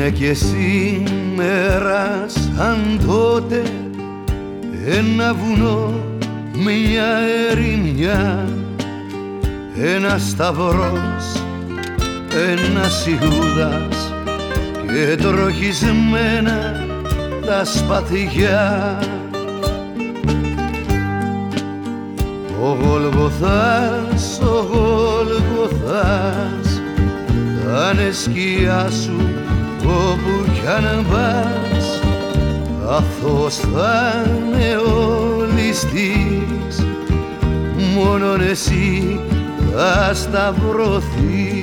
Είναι και σήμερα σαν τότε ένα βουνό, μια ερημιά, ένα σταυρός, ένας Ιούδας και τροχισμένα τα σπαθιά. Ο Γολγοθάς, ο Γολγοθάς θα είναι σκιά σου όπου κι αν πας, καθώς θα είναι ο ληστής, μόνον εσύ θα σταυρωθείς.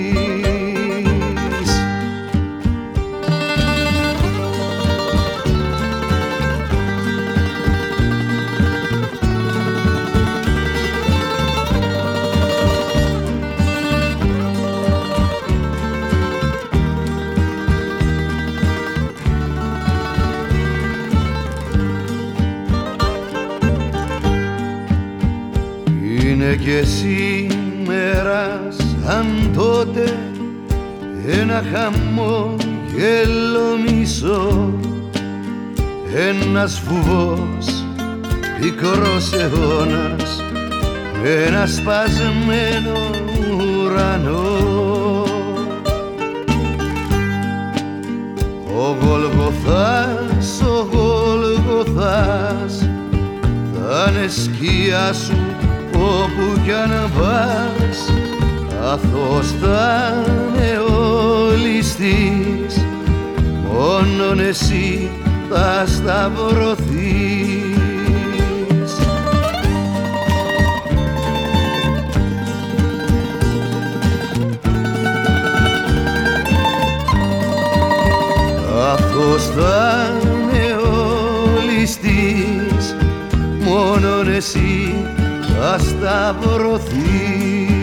Είναι και σήμερα σαν τότε ένα χαμόγελο μισό, ένας φουβός πικρός αιώνας με ένα σπασμένο ουρανό. Ο Γολγοθάς, ο Γολγοθάς θα είναι σκιά σου όπου κι αν πας, καθώς θα είναι ο ληστής, μόνον εσύ θα σταυρωθείς. Καθώς θα είναι ο ληστής, μόνον εσύ θα σταυρωθείς.